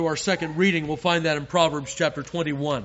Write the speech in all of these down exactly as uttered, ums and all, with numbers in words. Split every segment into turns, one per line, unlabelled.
Our second reading, we'll find that in Proverbs chapter twenty-one.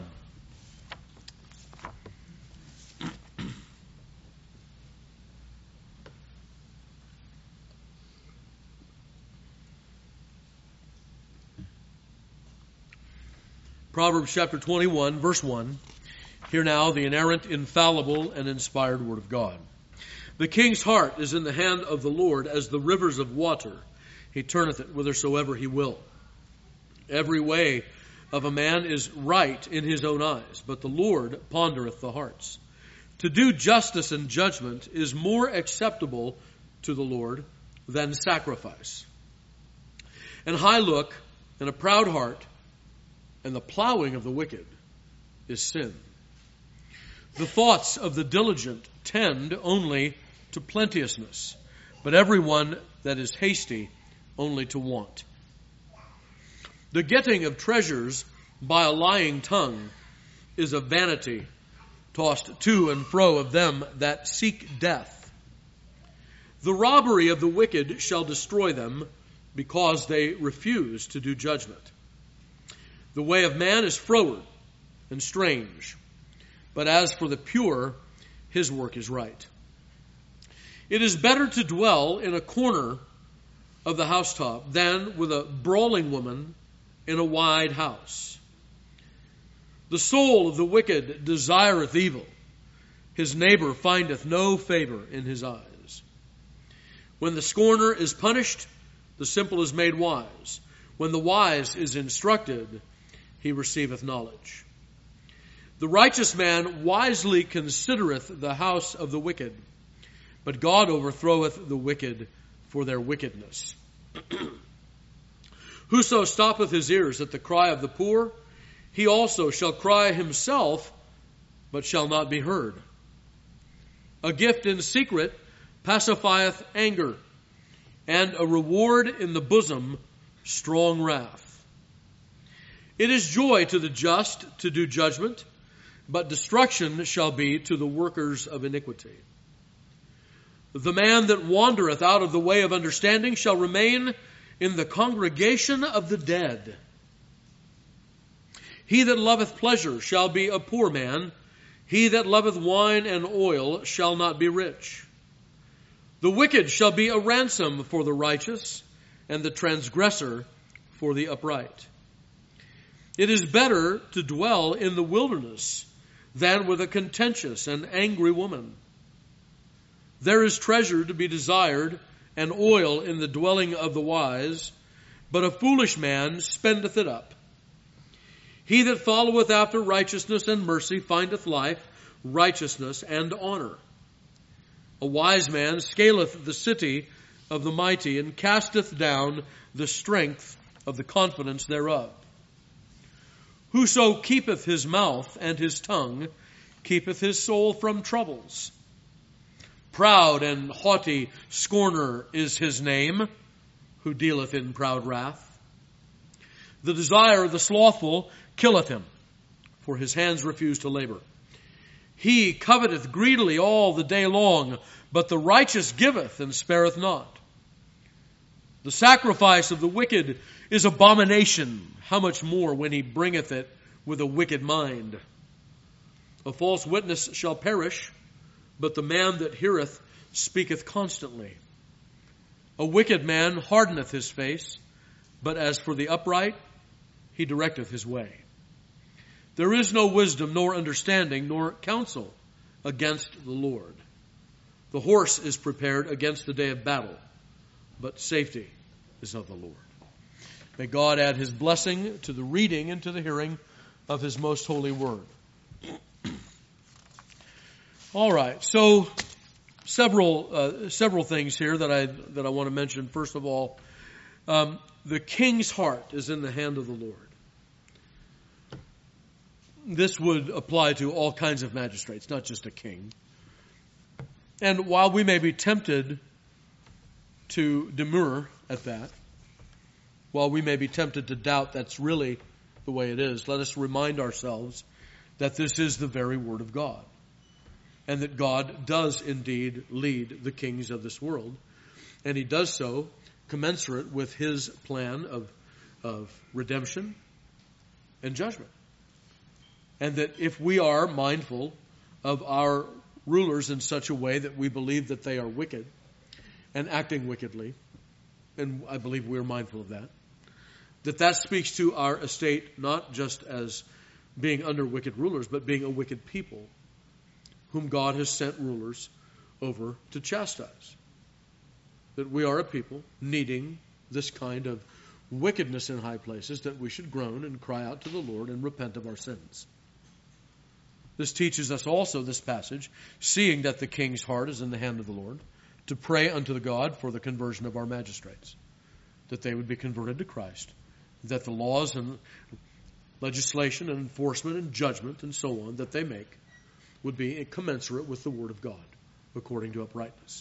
Proverbs chapter twenty-one, verse one. Hear now the inerrant, infallible, and inspired word of God. The king's heart is in the hand of the Lord as the rivers of water. He turneth it whithersoever he will. Every way of a man is right in his own eyes, but the Lord pondereth the hearts. To do justice and judgment is more acceptable to the Lord than sacrifice. And high look and a proud heart and the plowing of the wicked is sin. The thoughts of the diligent tend only to plenteousness, but everyone that is hasty only to want. The getting of treasures by a lying tongue is a vanity, tossed to and fro of them that seek death. The robbery of the wicked shall destroy them, because they refuse to do judgment. The way of man is froward and strange, but as for the pure, his work is right. It is better to dwell in a corner of the housetop than with a brawling woman in a wide house. The soul of the wicked desireth evil. His neighbor findeth no favor in his eyes. When the scorner is punished, the simple is made wise. When the wise is instructed, he receiveth knowledge. The righteous man wisely considereth the house of the wicked, but God overthroweth the wicked for their wickedness. Whoso stoppeth his ears at the cry of the poor, he also shall cry himself, but shall not be heard. A gift in secret pacifieth anger, and a reward in the bosom strong wrath. It is joy to the just to do judgment, but destruction shall be to the workers of iniquity. The man that wandereth out of the way of understanding shall remain in the congregation of the dead. He that loveth pleasure shall be a poor man. He that loveth wine and oil shall not be rich. The wicked shall be a ransom for the righteous, and the transgressor for the upright. It is better to dwell in the wilderness than with a contentious and angry woman. There is treasure to be desired, and oil in the dwelling of the wise, but a foolish man spendeth it up. He that followeth after righteousness and mercy findeth life, righteousness, and honor. A wise man scaleth the city of the mighty, and casteth down the strength of the confidence thereof. Whoso keepeth his mouth and his tongue keepeth his soul from troubles. Proud and haughty scorner is his name, who dealeth in proud wrath. The desire of the slothful killeth him, for his hands refuse to labor. He coveteth greedily all the day long, but the righteous giveth and spareth not. The sacrifice of the wicked is abomination. How much more when he bringeth it with a wicked mind? A false witness shall perish, but the man that heareth speaketh constantly. A wicked man hardeneth his face, but as for the upright, he directeth his way. There is no wisdom, nor understanding, nor counsel against the Lord. The horse is prepared against the day of battle, but safety is of the Lord. May God add his blessing to the reading and to the hearing of his most holy word. All right, so several uh, several things here that I that I want to mention. First of all, um, the king's heart is in the hand of the Lord. This would apply to all kinds of magistrates, not just a king. And while we may be tempted to demur at that, while we may be tempted to doubt that's really the way it is, let us remind ourselves that this is the very word of God, and that God does indeed lead the kings of this world, and he does so commensurate with his plan of of redemption and judgment. And that if we are mindful of our rulers in such a way that we believe that they are wicked and acting wickedly, and I believe we're mindful of that, that that speaks to our estate not just as being under wicked rulers, but being a wicked people whom God has sent rulers over to chastise. That we are a people needing this kind of wickedness in high places, that we should groan and cry out to the Lord and repent of our sins. This teaches us also, this passage, seeing that the king's heart is in the hand of the Lord, to pray unto the God for the conversion of our magistrates, that they would be converted to Christ, that the laws and legislation and enforcement and judgment and so on that they make would be commensurate with the Word of God, according to uprightness.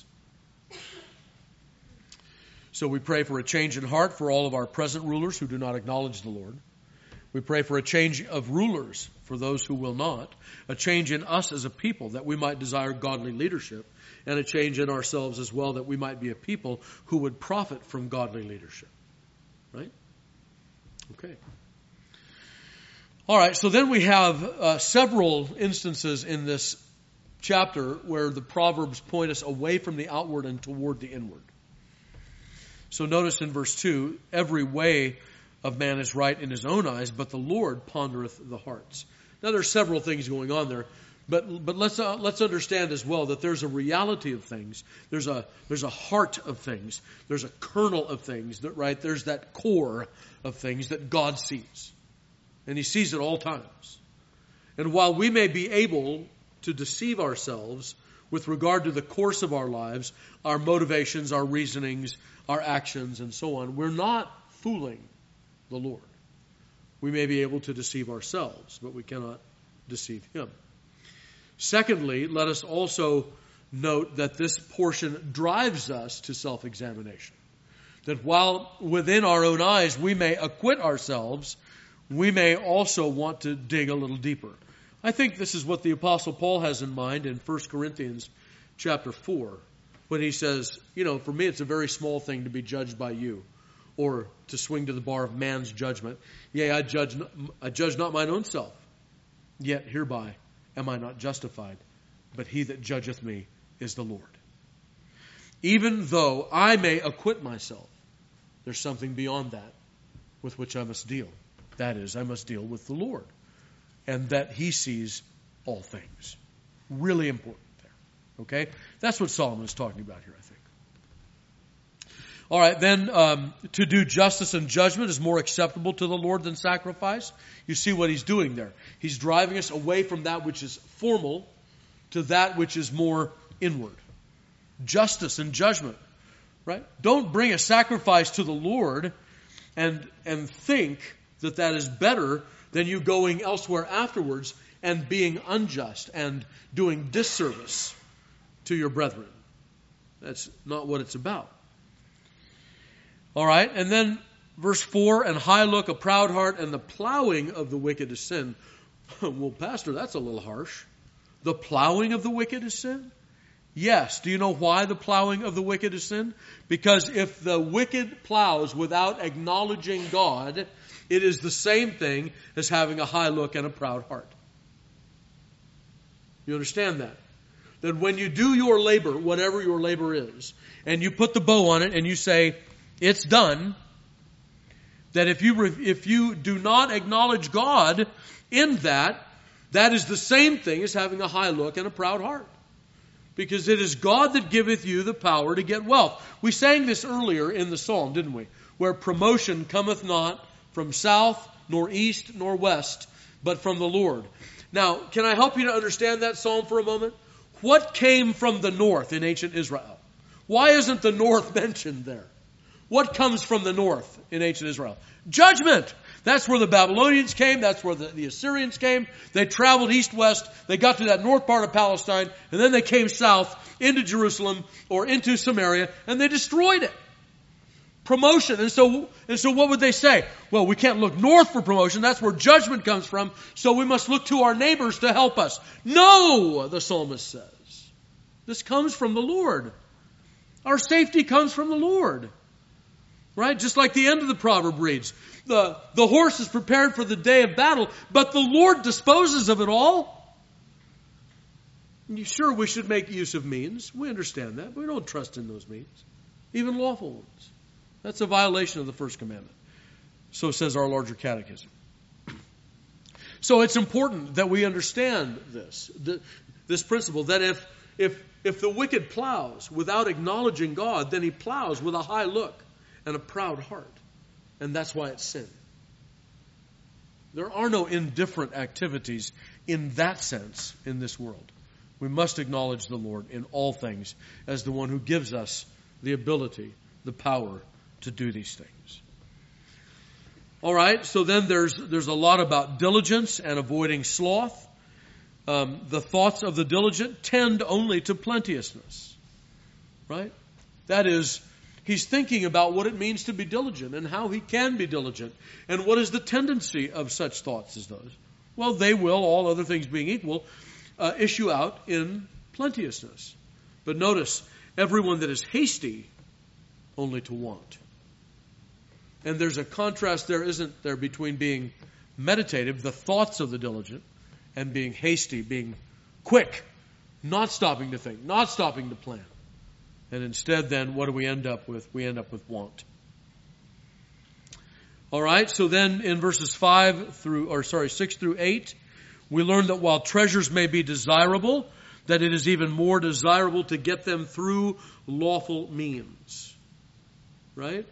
So we pray for a change in heart for all of our present rulers who do not acknowledge the Lord. We pray for a change of rulers for those who will not, a change in us as a people that we might desire godly leadership, and a change in ourselves as well that we might be a people who would profit from godly leadership. Right? Okay. All right, so then we have uh, several instances in this chapter where the Proverbs point us away from the outward and toward the inward. So notice in verse two, every way of man is right in his own eyes, but the Lord pondereth the hearts. Now there are several things going on there, but but let's uh, let's understand as well that there's a reality of things. There's a there's a heart of things. There's a kernel of things. That right there's that core of things that God sees, and He sees at all times. And while we may be able to deceive ourselves with regard to the course of our lives, our motivations, our reasonings, our actions, and so on, we're not fooling the Lord. We may be able to deceive ourselves, but we cannot deceive Him. Secondly, let us also note that this portion drives us to self-examination. That while within our own eyes we may acquit ourselves, we may also want to dig a little deeper. I think this is what the Apostle Paul has in mind in First Corinthians chapter four, when he says, you know, for me it's a very small thing to be judged by you, or to swing to the bar of man's judgment. Yea, I judge, I judge not mine own self, yet hereby am I not justified, but he that judgeth me is the Lord. Even though I may acquit myself, there's something beyond that with which I must deal. That is, I must deal with the Lord, and that He sees all things. Really important there. Okay? That's what Solomon is talking about here, I think. All right, then um, to do justice and judgment is more acceptable to the Lord than sacrifice. You see what he's doing there. He's driving us away from that which is formal to that which is more inward. Justice and judgment, right? Don't bring a sacrifice to the Lord and and think that that is better than you going elsewhere afterwards and being unjust and doing disservice to your brethren. That's not what it's about. All right, and then verse four, and high look, a proud heart, and the plowing of the wicked is sin. Well, Pastor, that's a little harsh. The plowing of the wicked is sin? Yes. Do you know why the plowing of the wicked is sin? Because if the wicked plows without acknowledging God, it is the same thing as having a high look and a proud heart. You understand that? That when you do your labor, whatever your labor is, and you put the bow on it and you say, it's done, that if you if you do not acknowledge God in that, that is the same thing as having a high look and a proud heart. Because it is God that giveth you the power to get wealth. We sang this earlier in the psalm, didn't we? Where promotion cometh not from south, nor east, nor west, but from the Lord. Now, can I help you to understand that psalm for a moment? What came from the north in ancient Israel? Why isn't the north mentioned there? What comes from the north in ancient Israel? Judgment. That's where the Babylonians came. That's where the, the Assyrians came. They traveled east-west. They got to that north part of Palestine. And then they came south into Jerusalem or into Samaria. And they destroyed it. Promotion. And so, and so what would they say? Well, we can't look north for promotion. That's where judgment comes from. So we must look to our neighbors to help us. No, the psalmist says. This comes from the Lord. Our safety comes from the Lord. Right? Just like the end of the proverb reads. The, the horse is prepared for the day of battle, but the Lord disposes of it all. Sure, we should make use of means. We understand that. But we don't trust in those means. Even lawful ones. That's a violation of the first commandment. So says our larger catechism. So it's important that we understand this, this principle, that if, if, if the wicked plows without acknowledging God, then he plows with a high look and a proud heart. And that's why it's sin. There are no indifferent activities in that sense in this world. We must acknowledge the Lord in all things as the one who gives us the ability, the power to do these things. All right, so then there's there's a lot about diligence and avoiding sloth. Um, the thoughts of the diligent tend only to plenteousness. Right? That is, he's thinking about what it means to be diligent and how he can be diligent. And what is the tendency of such thoughts as those? Well, they will, all other things being equal, uh, issue out in plenteousness. But notice, everyone that is hasty, only to want. And there's a contrast there, isn't there, between being meditative, the thoughts of the diligent, and being hasty, being quick, not stopping to think, not stopping to plan. And instead then, what do we end up with? We end up with want. All right, so then in verses five through, or sorry, six through eight, we learn that while treasures may be desirable, that it is even more desirable to get them through lawful means. Right?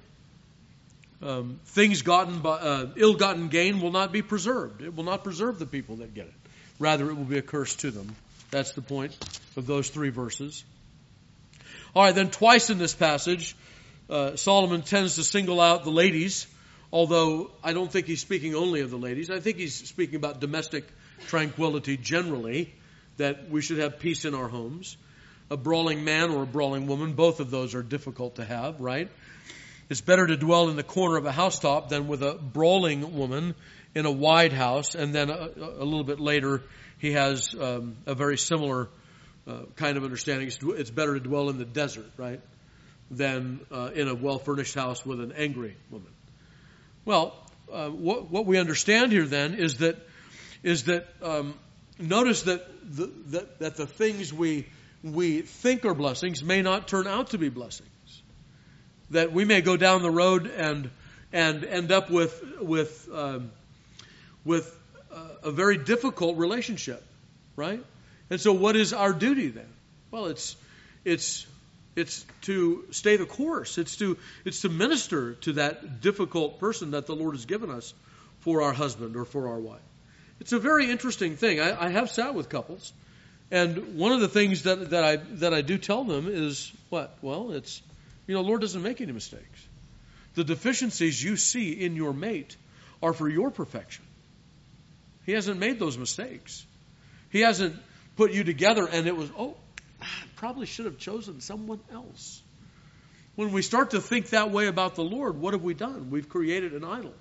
Um, things gotten by, uh, ill-gotten gain will not be preserved. It will not preserve the people that get it. Rather, it will be a curse to them. That's the point of those three verses. All right, then twice in this passage, uh, Solomon tends to single out the ladies, although I don't think he's speaking only of the ladies. I think he's speaking about domestic tranquility generally, that we should have peace in our homes. A brawling man or a brawling woman, both of those are difficult to have, right? It's better to dwell in the corner of a housetop than with a brawling woman in a wide house. And then a, a little bit later, he has um, a very similar uh, kind of understanding. It's, it's better to dwell in the desert, right, than uh, in a well-furnished house with an angry woman. Well, uh, what, what we understand here then is that is that um, notice that the, that that the things we we think are blessings may not turn out to be blessings. That we may go down the road and and end up with with um, with a, a very difficult relationship, right? And so, what is our duty then? Well, it's it's it's to stay the course. It's to it's to minister to that difficult person that the Lord has given us for our husband or for our wife. It's a very interesting thing. I, I have sat with couples, and one of the things that that I that I do tell them is what? Well, it's You know, the Lord doesn't make any mistakes. The deficiencies you see in your mate are for your perfection. He hasn't made those mistakes. He hasn't put you together and it was, oh, I probably should have chosen someone else. When we start to think that way about the Lord, what have we done? We've created an idol.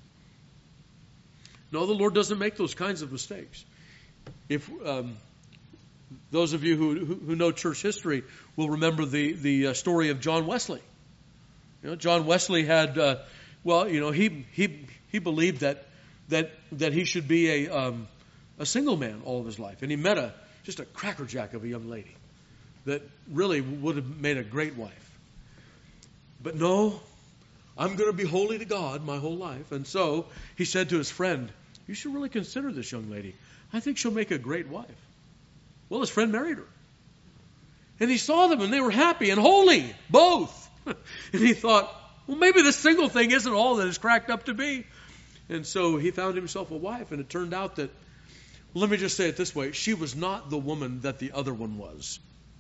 No, the Lord doesn't make those kinds of mistakes. If um, those of you who, who who know church history will remember the the uh, story of John Wesley. You know, John Wesley had, uh, well, you know, he he he believed that that that he should be a um, a single man all of his life, and he met a just a crackerjack of a young lady that really would have made a great wife. But no, I'm going to be holy to God my whole life, and so he said to his friend, "You should really consider this young lady. I think she'll make a great wife." Well, his friend married her. And he saw them and they were happy and holy, both. And he thought, well, maybe this single thing isn't all that it's cracked up to be. And so he found himself a wife, and it turned out that, well, let me just say it this way, she was not the woman that the other one was.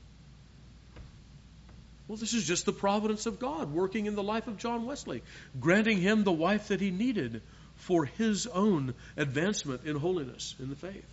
Well, this is just the providence of God working in the life of John Wesley, granting him the wife that he needed for his own advancement in holiness in the faith.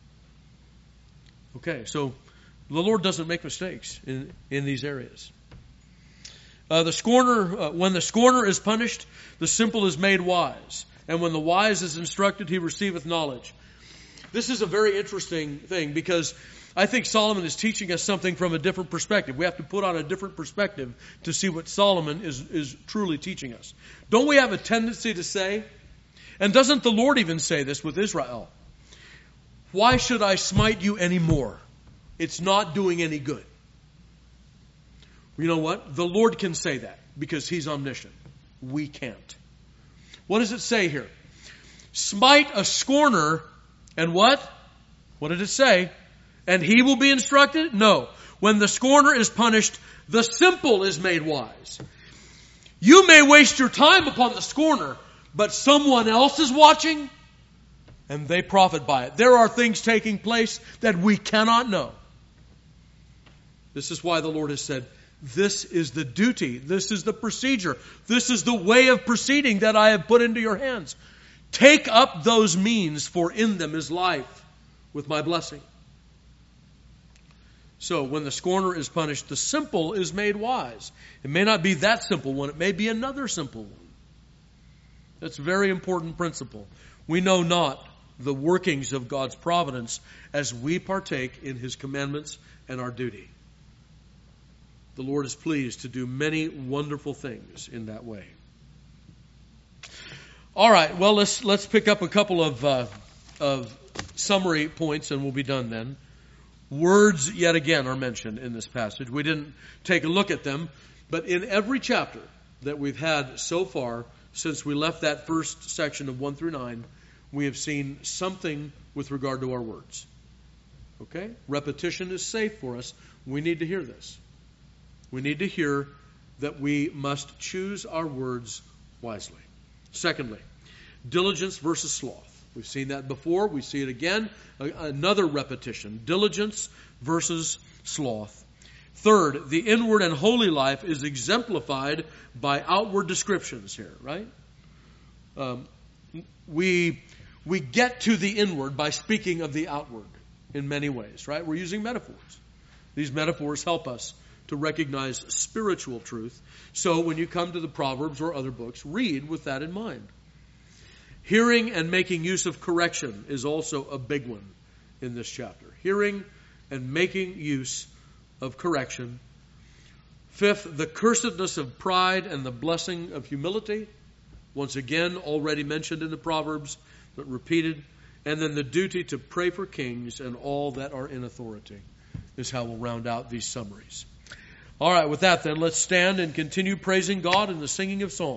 Okay, so the Lord doesn't make mistakes in, in these areas. Uh, the scorner, uh, when the scorner is punished, the simple is made wise. And when the wise is instructed, he receiveth knowledge. This is a very interesting thing because I think Solomon is teaching us something from a different perspective. We have to put on a different perspective to see what Solomon is, is truly teaching us. Don't we have a tendency to say, and doesn't the Lord even say this with Israel? Why should I smite you anymore? It's not doing any good. You know what? The Lord can say that because He's omniscient. We can't. What does it say here? Smite a scorner, and what? What did it say? And he will be instructed? No. When the scorner is punished, the simple is made wise. You may waste your time upon the scorner, but someone else is watching, and they profit by it. There are things taking place that we cannot know. This is why the Lord has said, this is the duty, this is the procedure, this is the way of proceeding that I have put into your hands. Take up those means, for in them is life, with my blessing. So when the scorner is punished, the simple is made wise. It may not be that simple one. It may be another simple one. That's a very important principle. We know not the workings of God's providence as we partake in His commandments and our duty. The Lord is pleased to do many wonderful things in that way. All right, well, let's let's pick up a couple of uh, of summary points and we'll be done then. Words, yet again, are mentioned in this passage. We didn't take a look at them, but in every chapter that we've had so far, since we left that first section of one through nine, we have seen something with regard to our words. Okay? Repetition is safe for us. We need to hear this. We need to hear that we must choose our words wisely. Secondly, diligence versus sloth. We've seen that before. We see it again. Another repetition. Diligence versus sloth. Third, the inward and holy life is exemplified by outward descriptions here, right? Um, we, we get to the inward by speaking of the outward in many ways, right? We're using metaphors. These metaphors help us to recognize spiritual truth. So when you come to the Proverbs or other books, read with that in mind. Hearing and making use of correction is also a big one in this chapter. Hearing and making use of correction. Fifth, the cursedness of pride and the blessing of humility. Once again, already mentioned in the Proverbs, but repeated. And then the duty to pray for kings and all that are in authority is how we'll round out these summaries. All right, with that then, let's stand and continue praising God in the singing of songs.